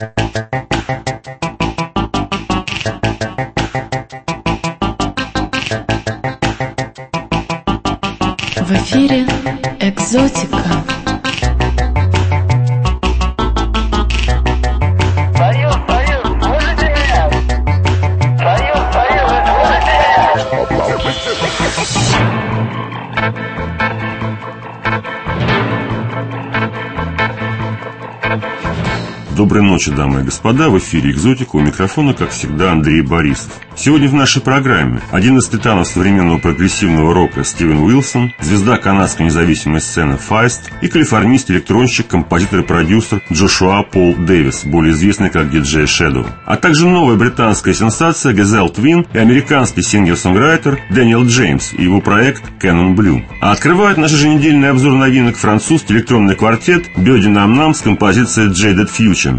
В эфире «Экзотика». Доброй ночи, дамы и господа, в эфире «Экзотика», у микрофона, как всегда, Андрей Борисов. Сегодня в нашей программе один из титанов современного прогрессивного рока Стивен Уилсон, звезда канадской независимой сцены Feist и калифорнийский электронщик, композитор и продюсер Джошуа Пол Дэвис, более известный как DJ Shadow, а также новая британская сенсация Gazelle Twin и американский сингер-сонграйтер Дэниел Джеймс и его проект Canon Blue. А открывает наш еженедельный обзор новинок французский электронный квартет Body Nam Nam с композицией Jaded Future.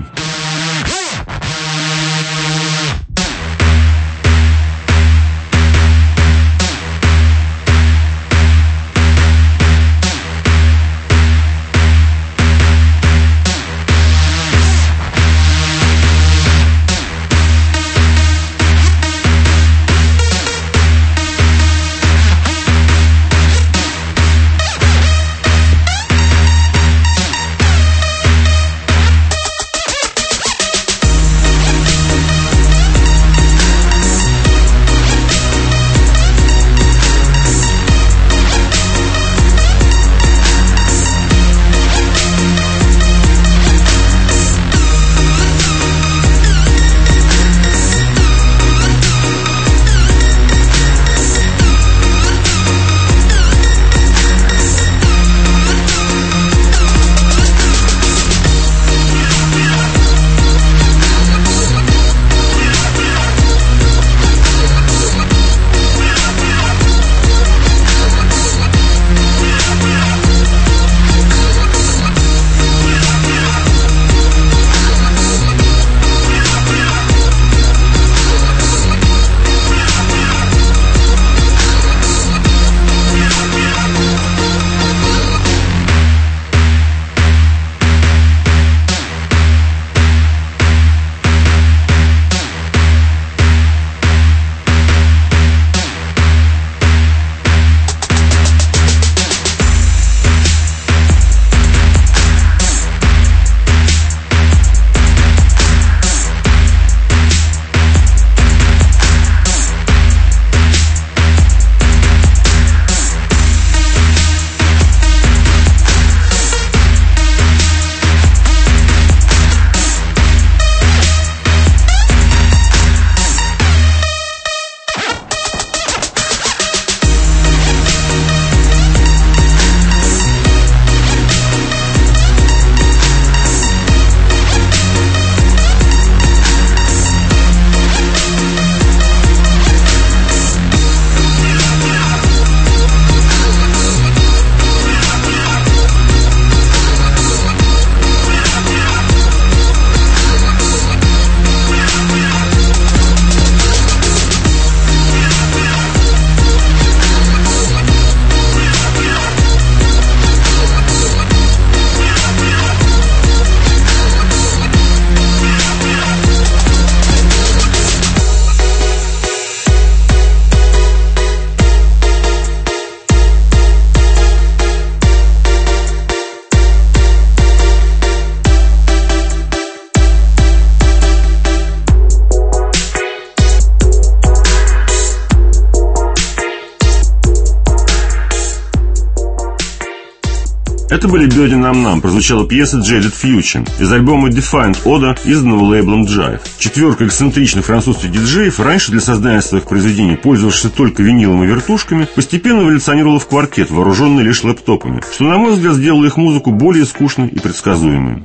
Это были Body Nam Nam, прозвучала пьеса Jaded Future из альбома Defiant Oda, изданного лейблом Jive. Четверка эксцентричных французских диджеев, раньше для создания своих произведений пользовавшихся только винилом и вертушками, постепенно эволюционировала в квартет, вооруженный лишь лэптопами, что, на мой взгляд, сделало их музыку более скучной и предсказуемой.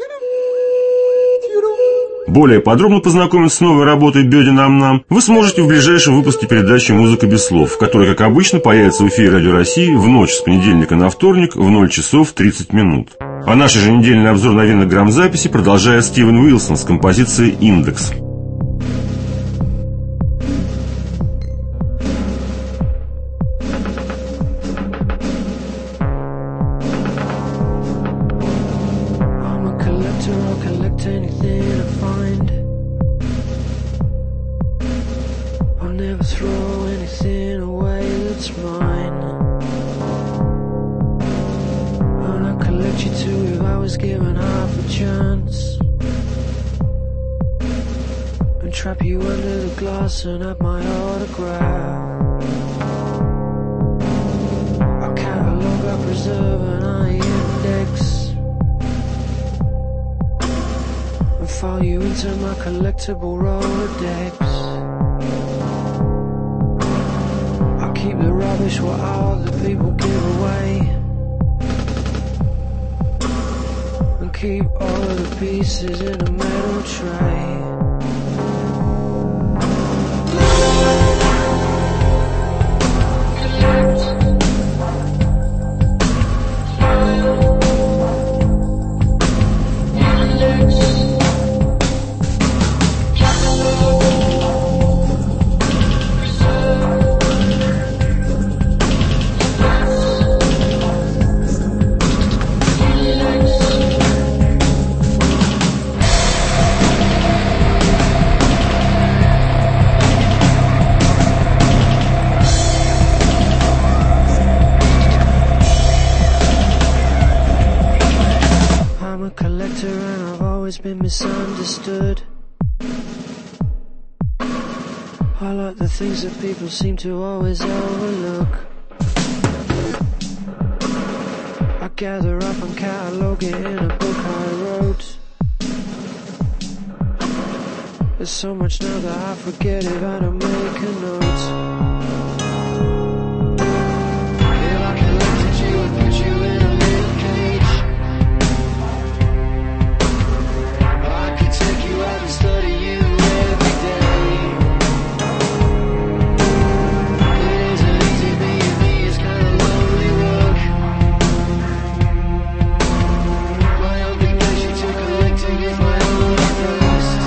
Более подробно познакомиться с новой работой Body Nam Nam вы сможете в ближайшем выпуске передачи «Музыка без слов», в которой, как обычно, появится в эфире Радио России в ночь с понедельника на вторник в 0 часов 30 минут. А наш еженедельный обзор новинок грамзаписи продолжает Стивен Уилсон с композицией «Индекс». I'll collect anything throw anything away that's mine. And I collect you too if I was given half a chance, and trap you under the glass and have my autograph. I catalog, I preserve, and I index, and file you into my collectible Rolodex. I keep the rubbish what all the people give away, and keep all of the pieces in a metal tray. Been misunderstood. I like the things that people seem to always overlook. I gather up and catalogue it in a book I wrote. There's so much now that I forget if I don't make a note. If I collected you and put you in a little cage, take you out and study you every day. It isn't easy being me, it's kind of lonely work. My only pleasure to collecting is my own thirst.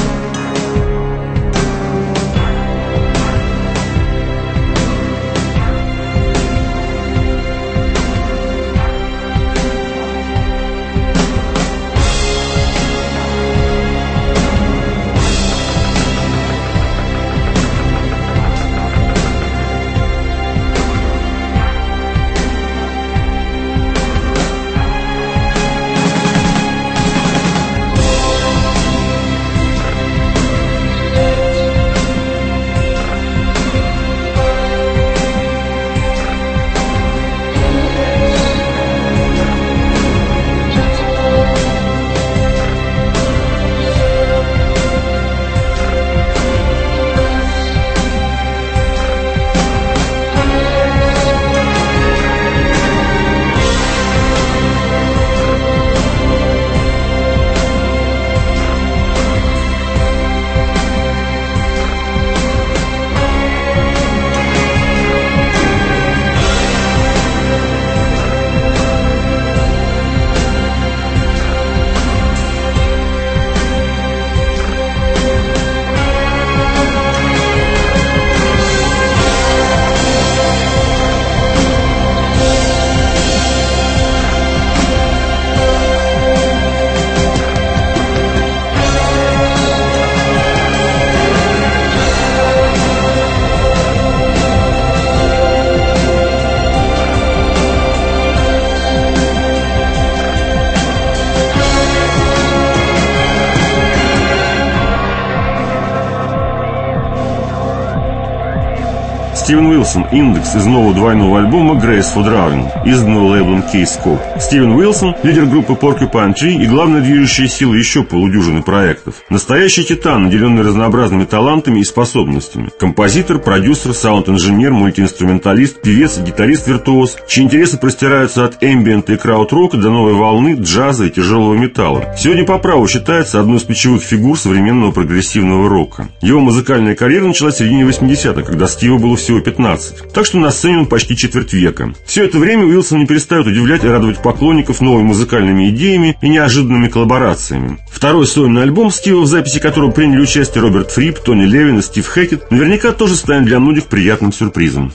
Стивен Уилсон, «Индекс» из нового двойного альбома «Graceful Drawing», изданного лейблом K-Scope. Стивен Уилсон – лидер группы Porcupine Tree и главная движущая сила еще полудюжины проектов. Настоящий титан, наделенный разнообразными талантами и способностями. Композитор, продюсер, саунд-инженер, мультиинструменталист, певец, гитарист-виртуоз, чьи интересы простираются от эмбиента и крауд-рока до новой волны, джаза и тяжелого металла. Сегодня по праву считается одной из ключевых фигур современного прогрессивного рока. Его музыкальная карьера началась в середине 80-х, когда Стиву было всего 15. Так что на сцене он почти четверть века. Все это время Уилсон не перестает удивлять и радовать поклонников новыми музыкальными идеями и неожиданными коллаборациями. Второй сольный альбом Стива, в записи которого приняли участие Роберт Фрип, Тони Левин и Стив Хэкет, наверняка тоже станет для многих приятным сюрпризом.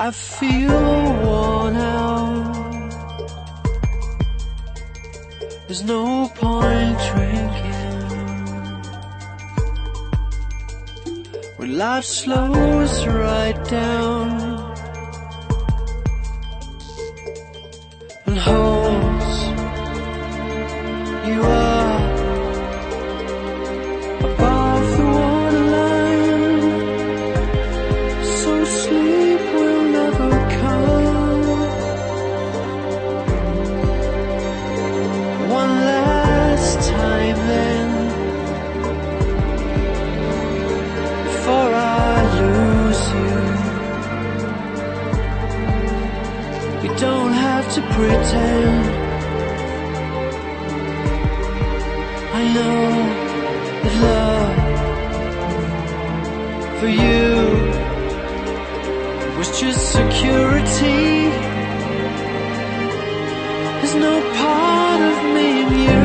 I feel worn out. There's no point drinking when life slows right down and holds you up above the waterline, so sleep will never come. One last time then, before I lose you. You don't have to pretend. I know that love for you was just security. There's no part of me in you.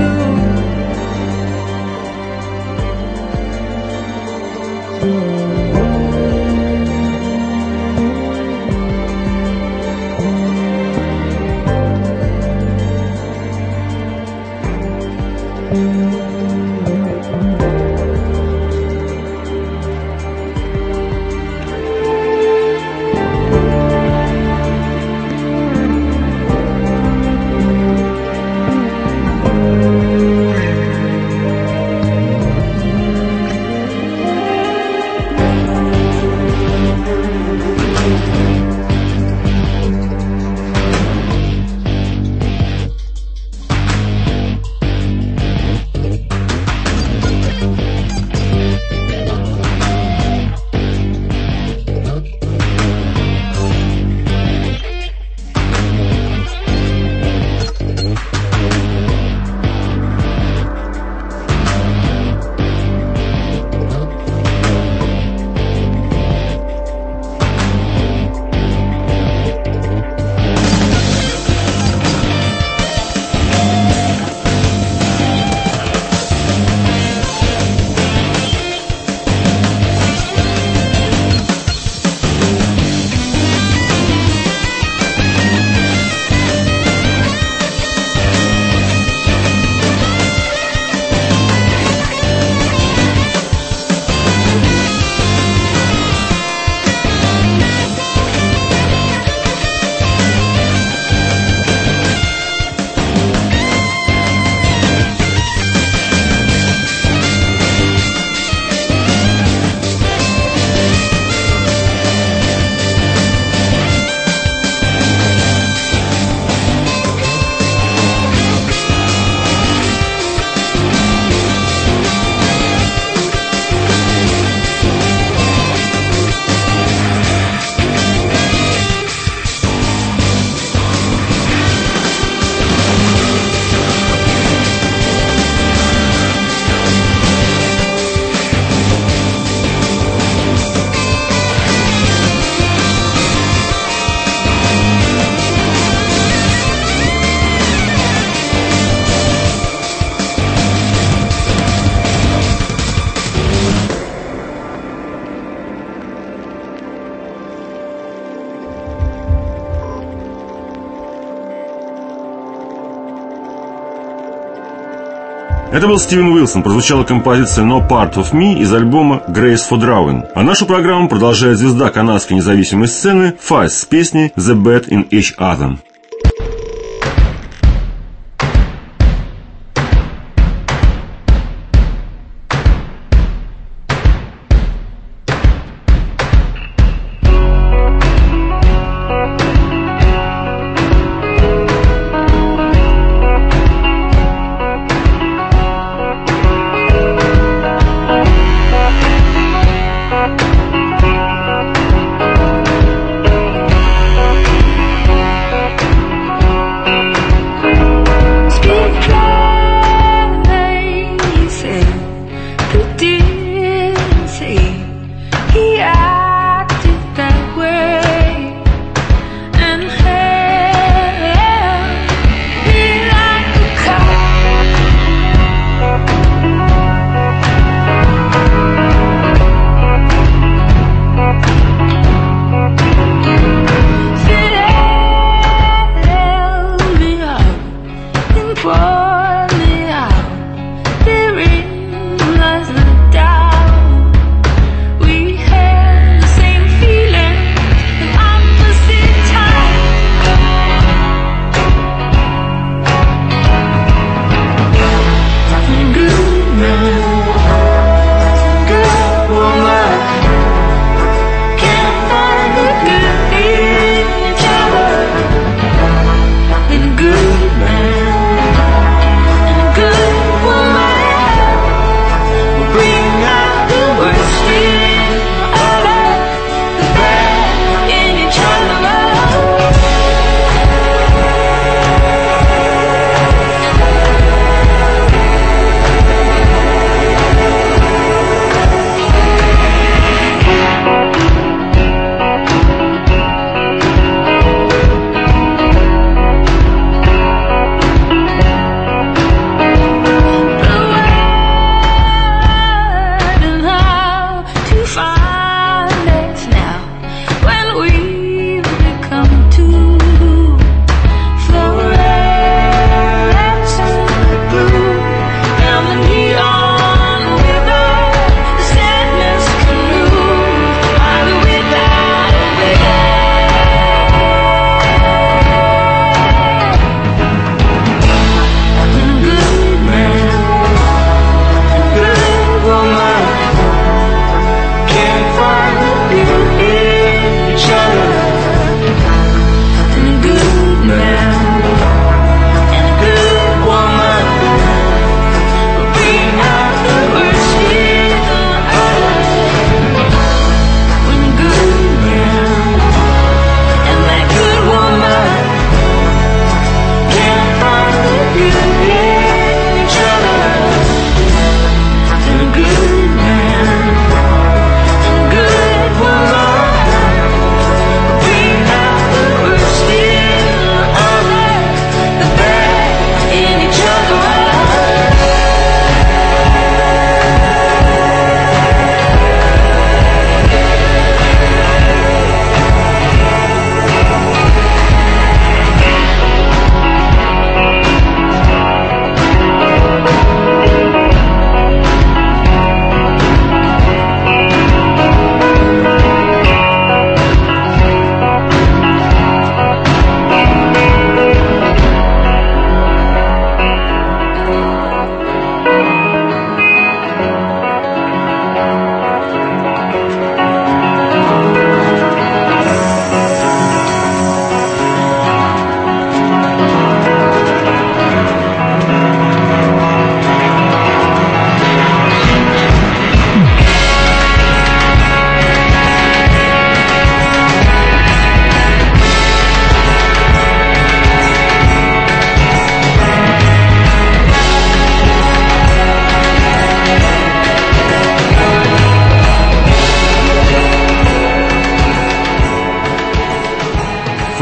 Это был Стивен Уилсон, прозвучала композиция «No Part of Me» из альбома «Grace for Drawing». А нашу программу продолжает звезда канадской независимой сцены Faiz с песней «The Bad in Each Other».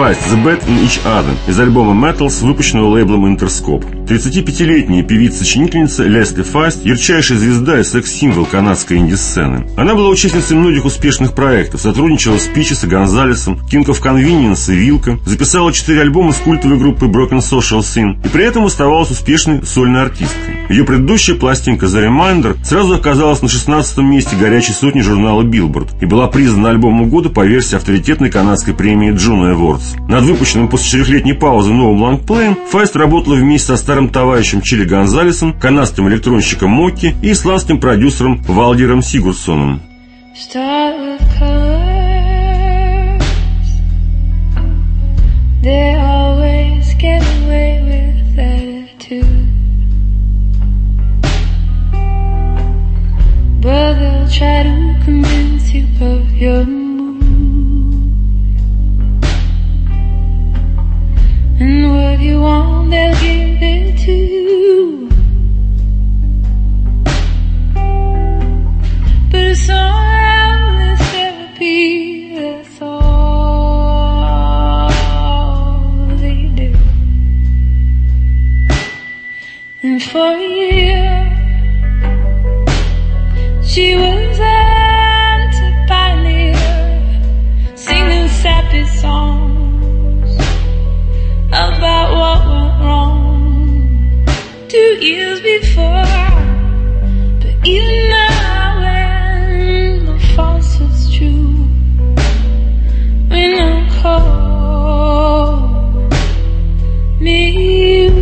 Feist The Bad in Each Other из альбома Metals, выпущенного лейблом Interscope. 35-летняя певица-сочинительница Лесли Feist – ярчайшая звезда и секс-символ канадской инди-сцены. Она была участницей многих успешных проектов, сотрудничала с Пичес и Гонзалесом, King of Convenience и Вилка, записала 4 альбома с культовой группой Broken Social Scene и при этом оставалась успешной сольной артисткой. Ее предыдущая пластинка The Reminder сразу оказалась на 16-м месте горячей сотни журнала Billboard и была признана альбомом года по версии авторитетной канадской премии Juno Awards. Над выпущенным после 4-летней паузы новым лонгплеем Feist работала вместе со старым товарищем Чили Гонзалесом, канадским электронщиком Мокки и исландским продюсером Валдиром Сигурдсоном. But they'll try to convince you of your mood, and what you want they'll give it to you. But it's all this therapy, that's all they do. And for a year she was anti-pioneer, singing sappy songs about what went wrong 2 years before. But even now when the false is true, when I'm cold, me you,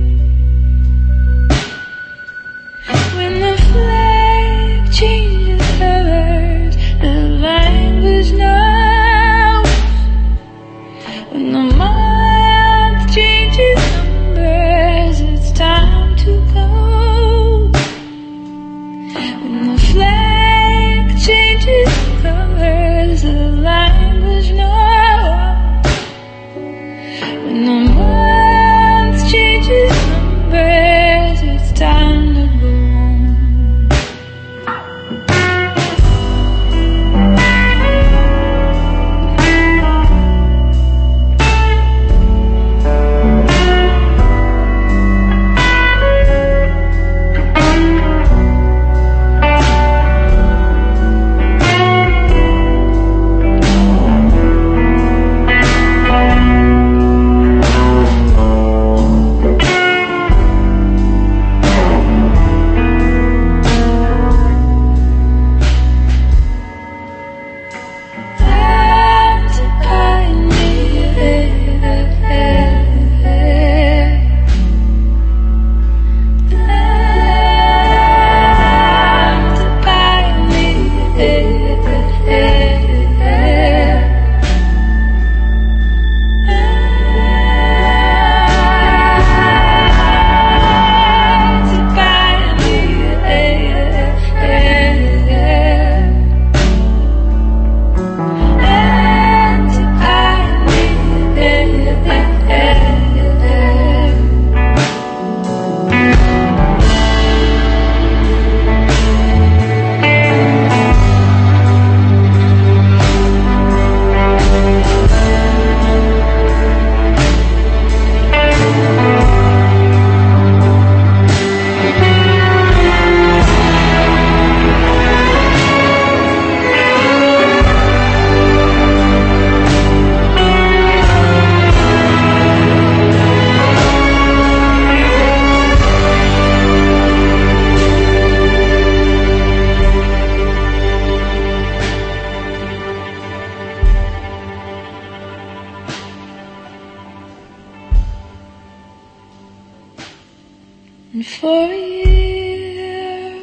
when the flag changes colors, the language knows. When the month changes numbers, it's time to go. When the flag changes colors, the language knows. When the month changes numbers, it's time to go. And for a year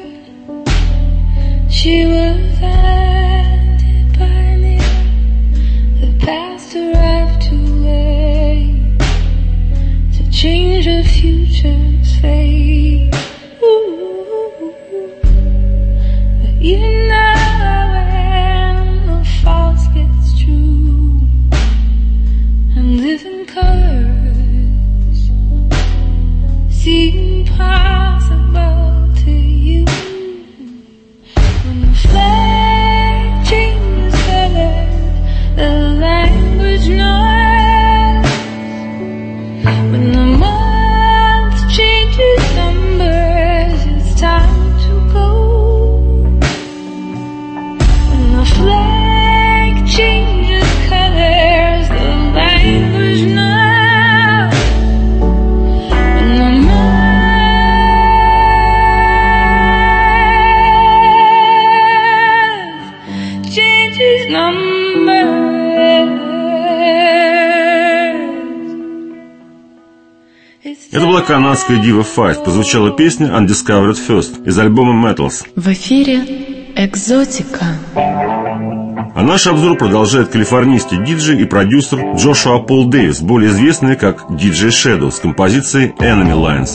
she was anti-pioneer. The past arrived too late to change the future's fate. Ooh. But even now when the false gets true, and living colors seem impossible to you. When the flag changes colors, the language knows. канадская дива Feist прозвучала песня Undiscovered First из альбома Metals. В эфире «Экзотика». А наш обзор продолжает калифорнийский диджей и продюсер Джошуа Пол Дэвис, более известный как DJ Shadow, с композицией Enemy Lines.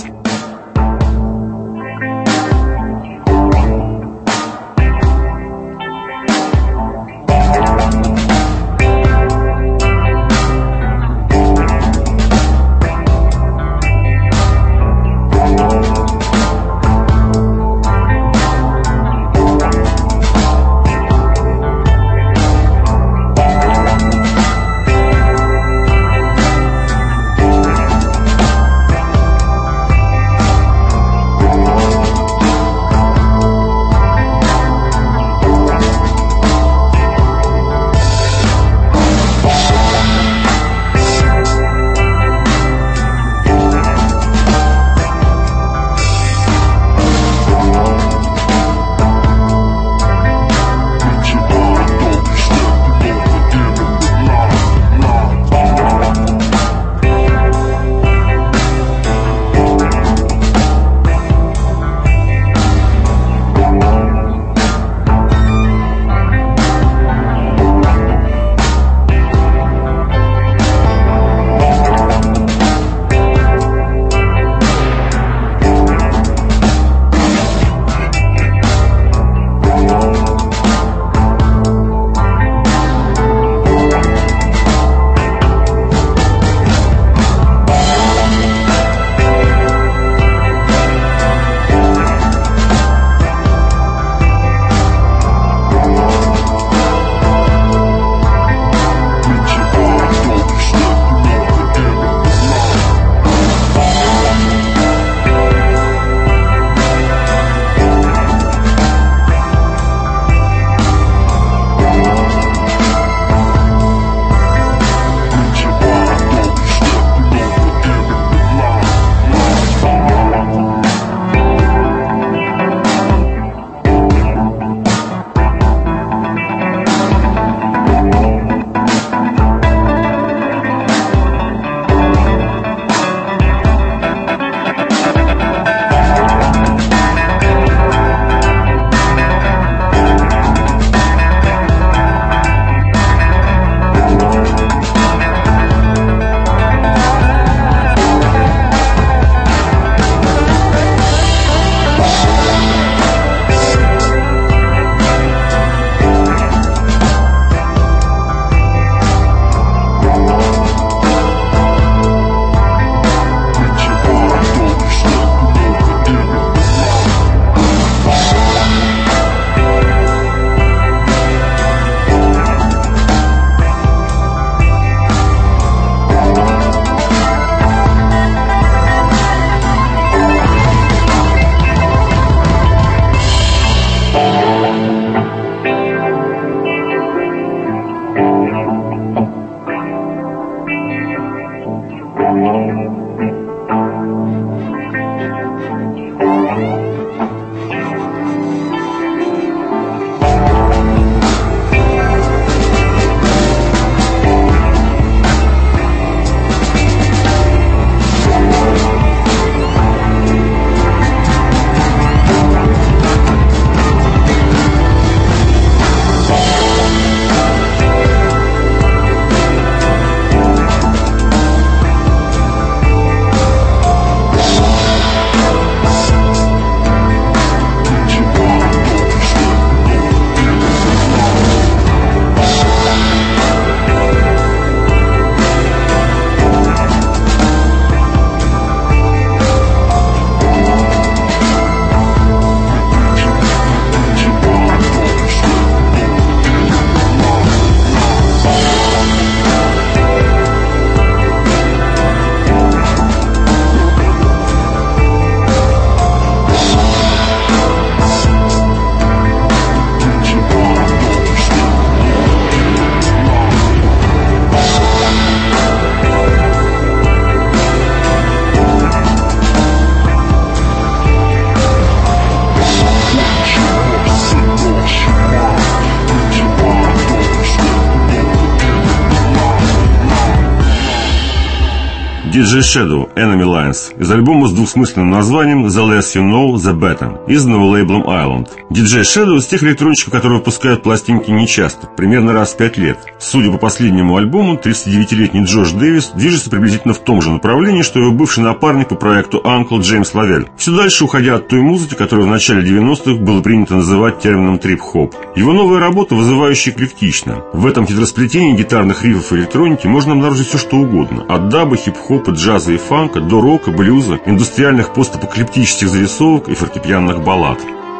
DJ Shadow, Enemy Lines, из альбома с двухсмысленным названием The Less You Know, The Better, изданного лейблом Island. DJ Shadow из тех электронщиков, которые выпускают пластинки нечасто, примерно раз в 5 лет. Судя по последнему альбому, 39-летний Джош Дэвис движется приблизительно в том же направлении, что его бывший напарник по проекту Uncle Джеймс Лавель, все дальше уходя от той музыки, которую в начале 90-х было принято называть термином трип-хоп. Его новая работа вызывающе эклектична. В этом хитросплетении гитарных рифов и электроники можно обнаружить все что угодно. От даба, хип-хопа, джаза и фанка до рока, блюза, индустриальных постапокалиптических зарисовок и фортепианных баллад.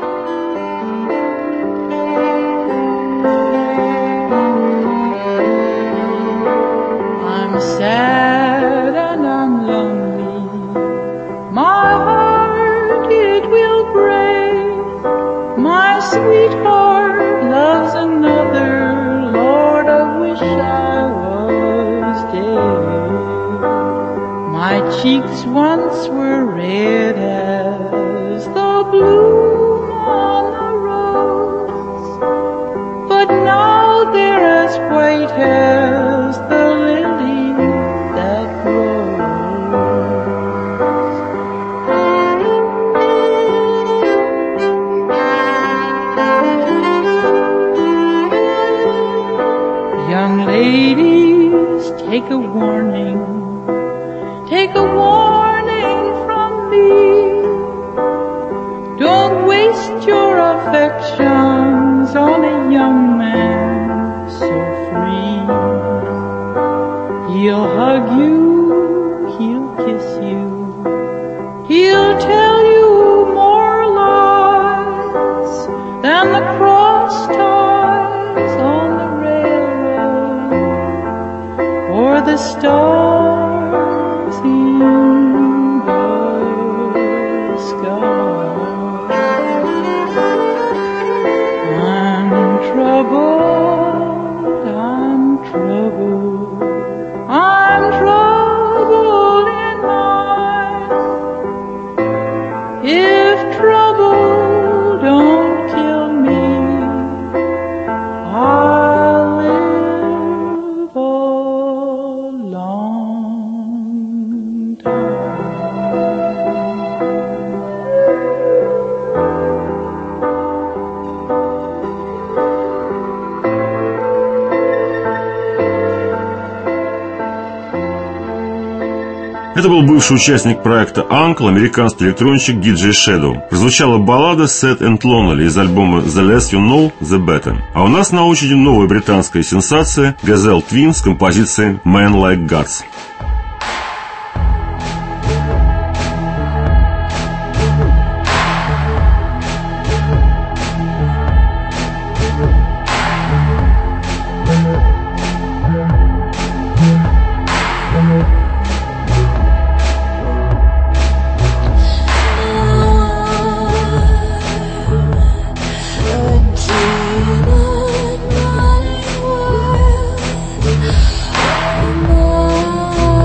Cheeks once were red as the bloom on the rose, but now they're as white as the lily that grows. Young ladies, take a warning. Take a warning from me. Don't waste your affections on a young man so free. He'll hug you, he'll kiss you, he'll tell you more lies than the cross ties on the railroad or the stars in the sky. I'm troubled, I'm troubled, I'm troubled in mind. If trouble don't kill me, I'll live a long time. Это был бывший участник проекта Uncle, американский электронщик DJ Shadow. Прозвучала баллада Sad and Lonely из альбома The Less You Know, The Better. А у нас на очереди новая британская сенсация Gazelle Twin с композицией Man Like Gods. Oh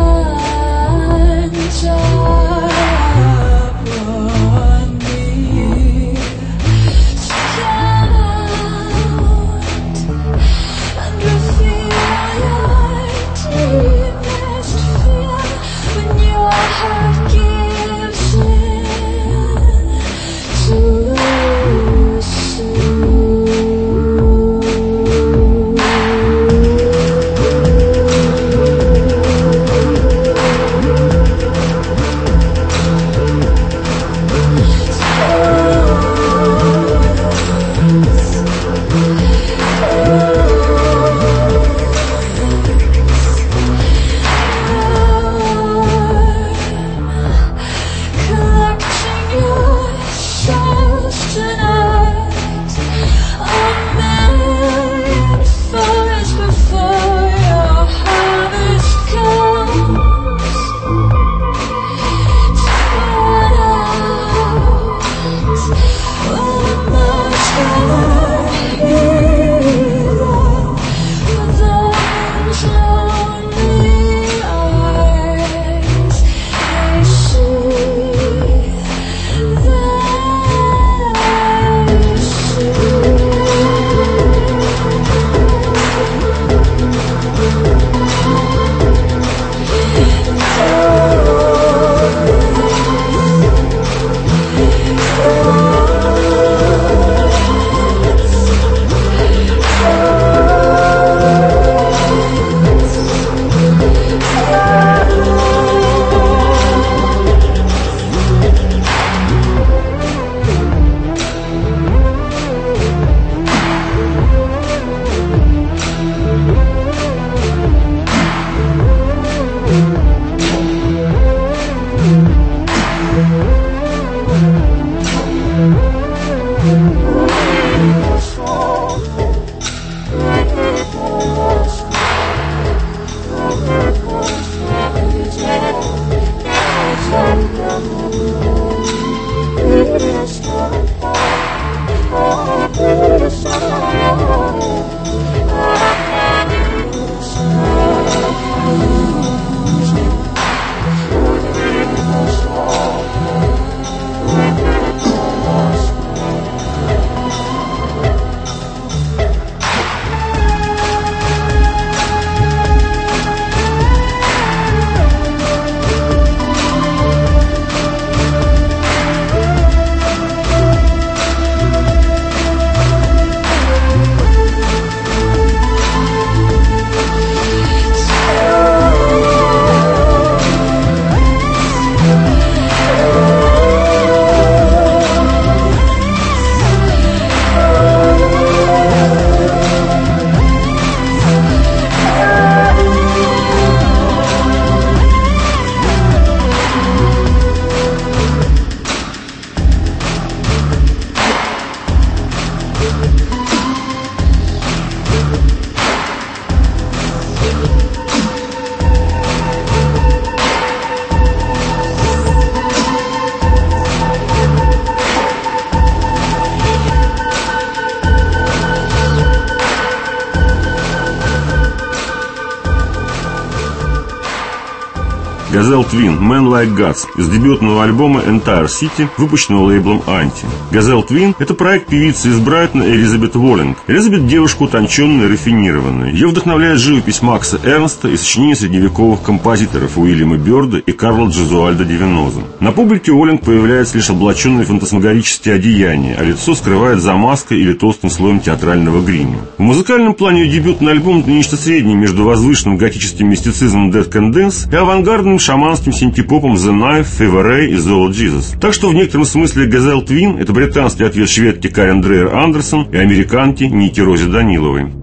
Gazelle Twin «Man Like Gods» из дебютного альбома Entire City, выпущенного лейблом Anti. Gazelle Twin – это проект певицы из Брайтона Элизабет Уоллинг. Элизабет – девушка утонченная и рафинированная. Ее вдохновляет живопись Макса Эрнста и сочинения средневековых композиторов Уильяма Бёрда и Карла Джезуальда Дивеноза. На публике Уоллинг появляется лишь облаченные фантасмагорические одеяния, а лицо скрывает за маской или толстым слоем театрального грима. В музыкальном плане ее дебютный альбом – это нечто среднее между возвышенным готическим мистицизмом Dead Can Dance и авангардным шаманским синтепопом The Knife, Fever Ray и The Old Jesus. Так что в некотором смысле Gazelle Twin – это британский ответ шведки Карен Дрейер Андерсон и американки Ники Рози Даниловой.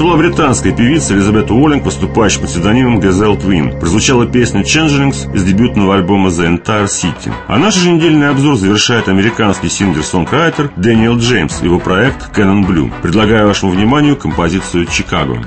была британская певица Элизабет Уоллинг, выступающая под псевдонимом Gazelle Twin. Прозвучала песня Changelings из дебютного альбома The Entire City. А наш еженедельный обзор завершает американский сингер-сонграйтер Дэниел Джеймс и его проект Canon Blue. Предлагаю вашему вниманию композицию «Чикаго».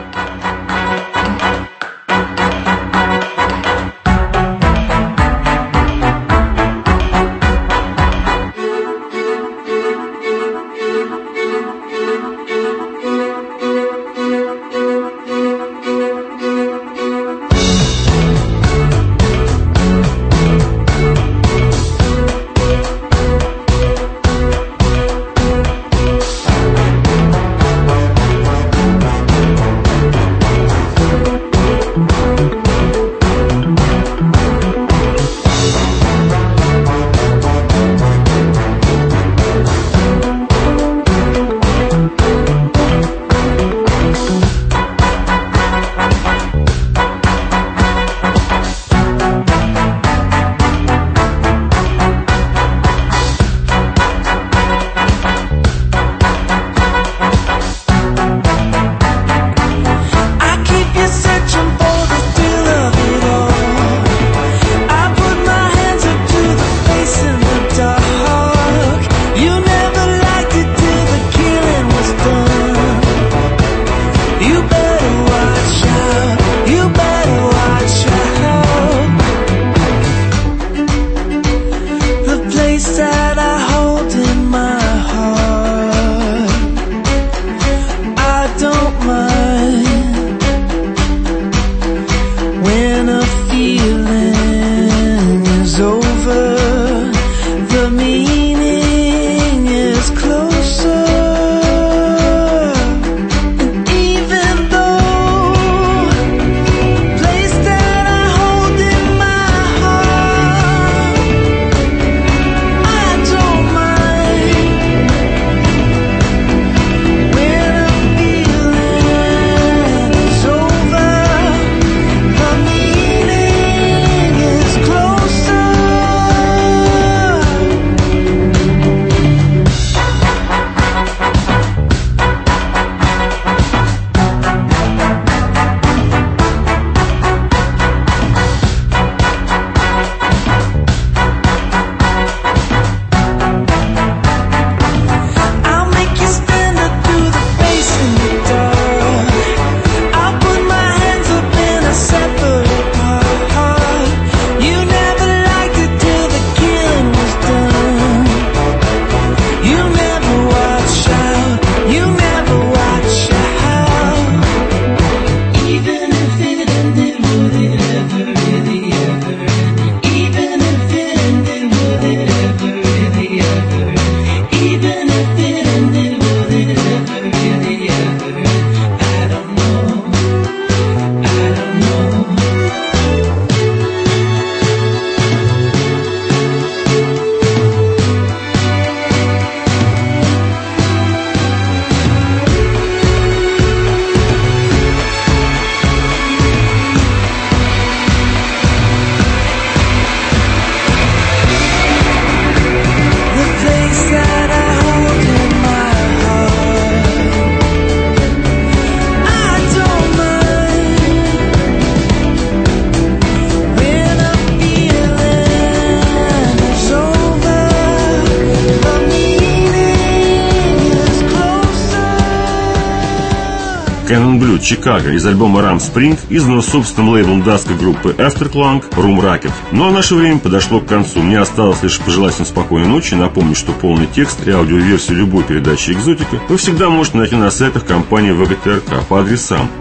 Canon Blue «Чикаго» из альбома Ram Spring, изданного собственным лейблом датской группы Afterklang Room Racket. Ну а наше время подошло к концу. Мне осталось лишь пожелать всем спокойной ночи, напомнить, что полный текст и аудиоверсию любой передачи «Экзотика» вы всегда можете найти на сайтах компании ВГТРК по адресам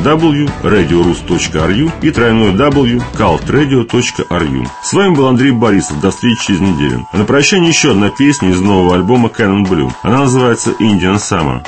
www.radiorus.ru и www.cultradio.ru. С вами был Андрей Борисов. До встречи через неделю. А на прощание еще одна песня из нового альбома Canon Blue. Она называется «Indian Summer».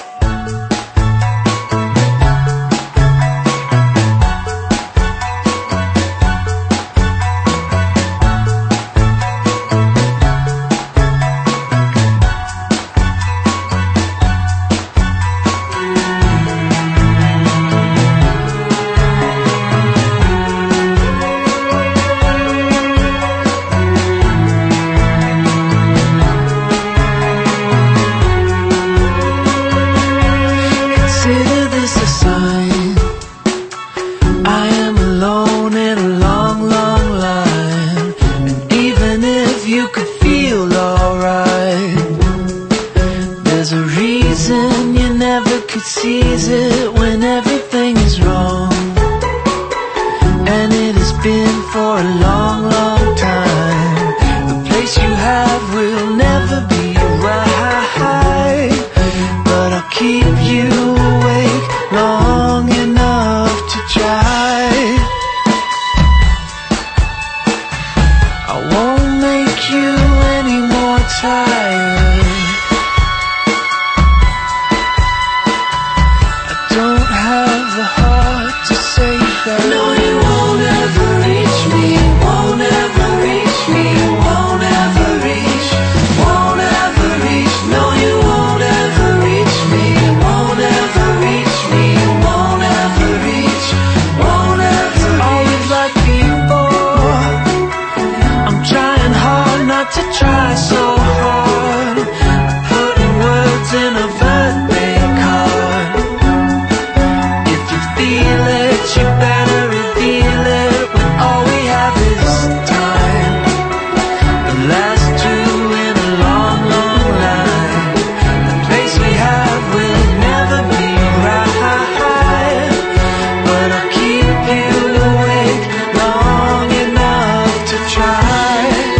feel it, you better reveal it when all we have is time. The last two in a long, long line. The place we have will never be right, but I'll keep you awake long enough to try.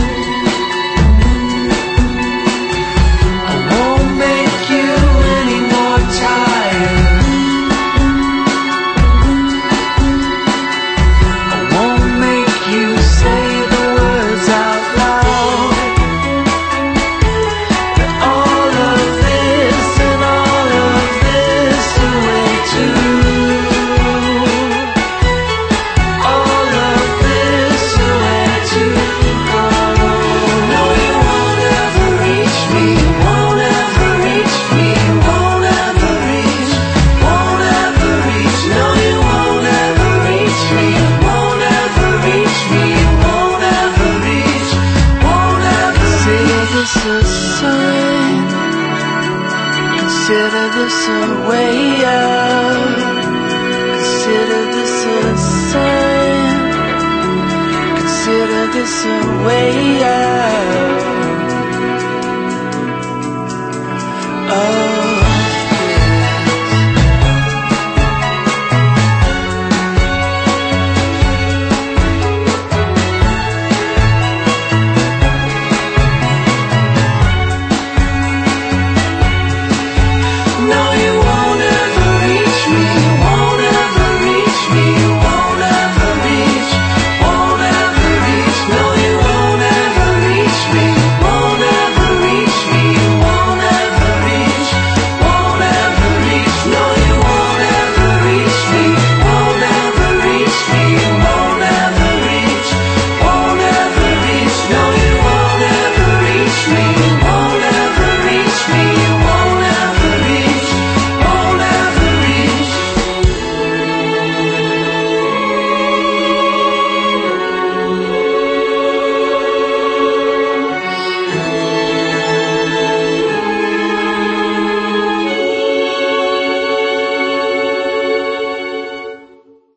I won't make you any more tired. I won't make you say the words out loud. But all of this and all of this away too. All of this away too. No, you won't ever reach me. Won't ever reach me. Won't ever reach. Won't ever reach. No, you won't ever reach me. Won't ever reach me. Won't ever reach. Won't ever reach. Consider this a sign. Consider this a way out. Consider this a sign. Consider this a way out.